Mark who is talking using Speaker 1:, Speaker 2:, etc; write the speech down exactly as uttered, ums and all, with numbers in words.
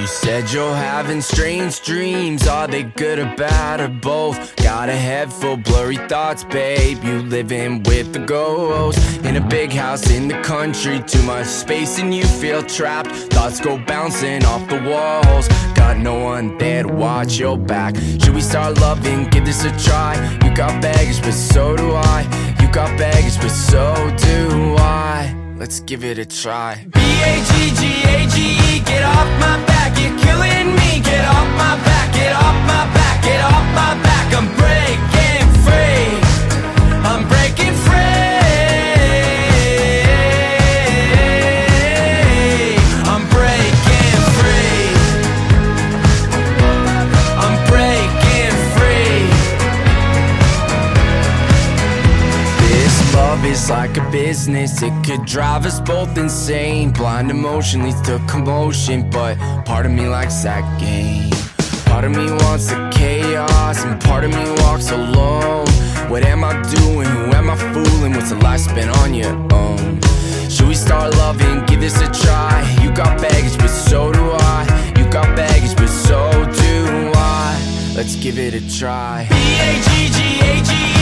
Speaker 1: You said you're having strange dreams. Are they good or bad or both? Got a head full blurry thoughts, babe. You living with the ghost in a big house in the country. Too much space and you feel trapped. Thoughts go bouncing off the walls. Got no one there to watch your back. Should we start loving? Give this a try. You got baggage, but so do I. You got baggage, but so do I. Let's give it a try. B A G G A G E, get off my back, you're killing me. Get off my back, get off my back, get off my back. I'm breaking free, I'm breaking free. I'm breaking free, I'm breaking free. This love is like a business, it could drive us both insane. Blind emotion leads to commotion, but part of me likes that game. Part of me wants the chaos, and part of me walks alone. What am I doing? Who am I fooling? What's the life spent on your own? Should we start loving? Give this a try. You got baggage, but so do I. You got baggage, but so do I. Let's give it a try. B A G G A G E